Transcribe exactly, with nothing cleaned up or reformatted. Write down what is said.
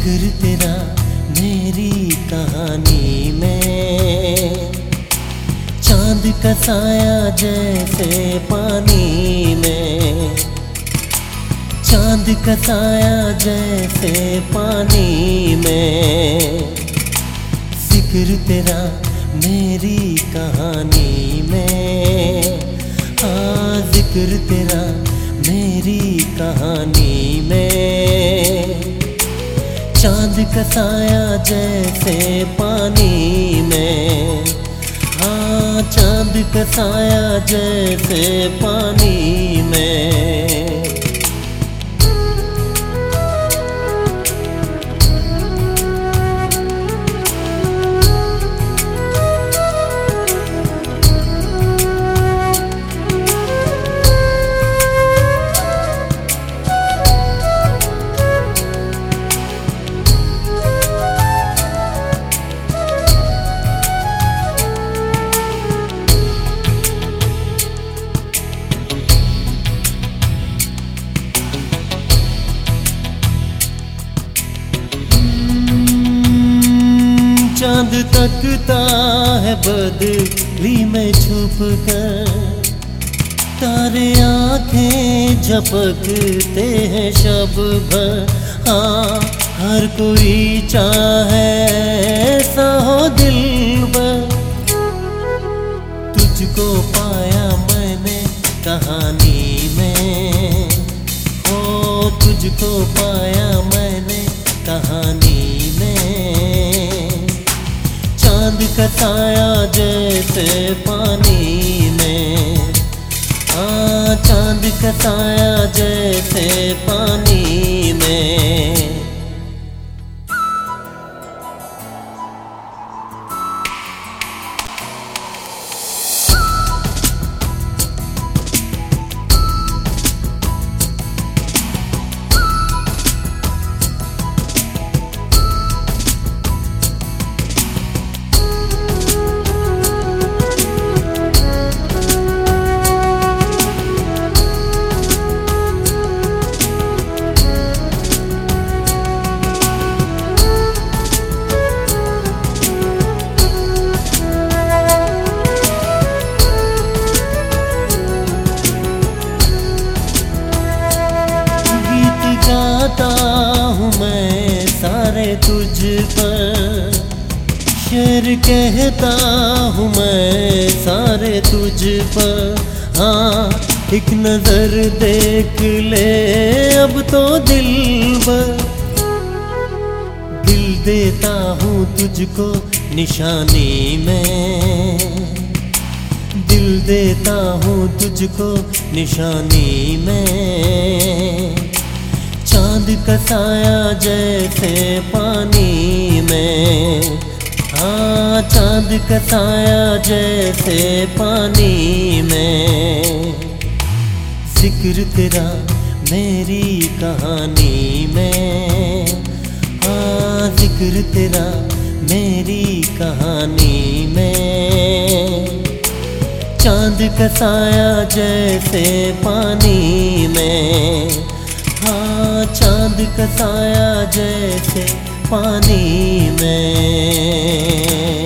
जिक्र तेरा मेरी कहानी में, चांद का साया जैसे पानी में, चांद का साया जैसे पानी में। जिक्र तेरा मेरी कहानी में, हाँ जिक्र तेरा मेरी कहानी में। चांद का साया जैसे पानी में, हाँ चांद का साया जैसे पानी में। चांद तकता है बदली में छुप कर, तारे आंखें झपकते हैं शब भर। हाँ हर कोई चाहे ऐसा हो दिलबर, तुझको पाया मैंने कहानी में, ओ तुझको पाया मैंने कहानी में। चांद का साया जैसे पानी में, हाँ चांद का साया जैसे पानी में। गाता हूँ मैं सारे तुझ पर, शेर कहता हूँ मैं सारे तुझ पर। हाँ एक नजर देख ले अब तो दिलबर, दिल देता हूँ तुझको निशानी में, दिल देता हूँ तुझको निशानी में। चांद का साया जैसे पानी में, हाँ चांद का साया जैसे पानी में। जिक्र तेरा मेरी कहानी में, हाँ जिक्र तेरा मेरी कहानी में। चांद का साया जैसे पानी में, हाँ चांद का साया जैसे पानी में।